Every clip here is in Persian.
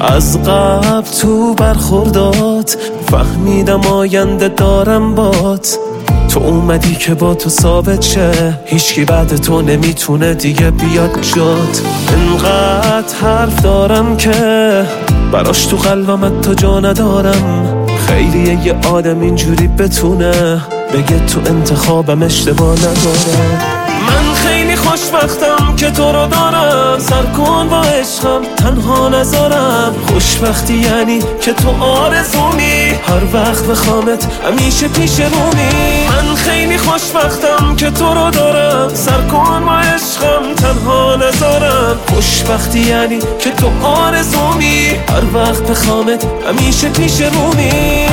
از قبل تو برخوردات فهمیدم آینده دارم بات. تو اومدی که با تو ثابت شه هیچکی بعد تو نمیتونه دیگه بیاد جات. انقدر حرف دارم که براش تو قلبم تو جا ندارم. خیلیه یه آدم اینجوری بتونه بگه تو انتخابم اشتباه ندارم. من خیلی خوشبختم که تو رو دارم، سر کن با عشقم تنها نذارم. خوشبختی یعنی که تو آرزومی، هر وقت بخوامت همیشه پیش رومی. من خیلی خوشبختم که تو رو دارم، سر کن با عشقم تنها نذارم. خوشبختی یعنی که تو آرزومی، هر وقت بخوامت همیشه پیش رومی.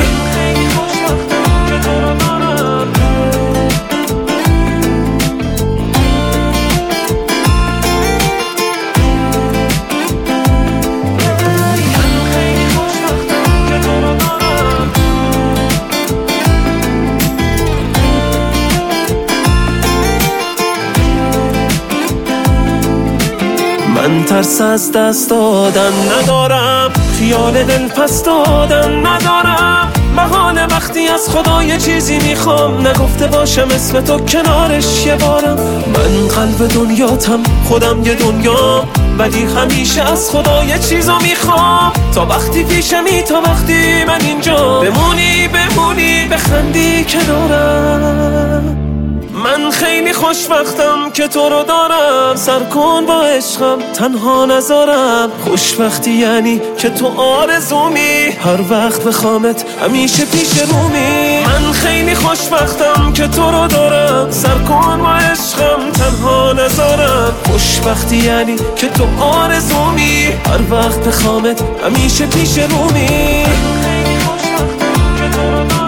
من ترس از دست دادن ندارم، خیال دل پس دادن ندارم. بهانه وقتی از خدا یه چیزی میخوام، نگفته باشم اسم تو کنارش یه بارم. من قلب دنیاتم خودم یه دنیا، ولی همیشه از خدا یه چیزو میخوام. تا وقتی پیشمی، تا وقتی من اینجا بمونی بخندی کنارم. من خیلی خوشبختم که تو رو دارم، سر کن با عشقم تنها نذارم. خوشبختی یعنی که تو آرزومی، هر وقت بخوامت همیشه پیش رومی. من خیلی خوشبختم که تو رو دارم، سر کن با عشقم تنها نذارم. خوشبختی یعنی که تو آرزومی، هر وقت بخوامت همیشه پیش رومی. خیلی خوشبختم که تو رو دارم.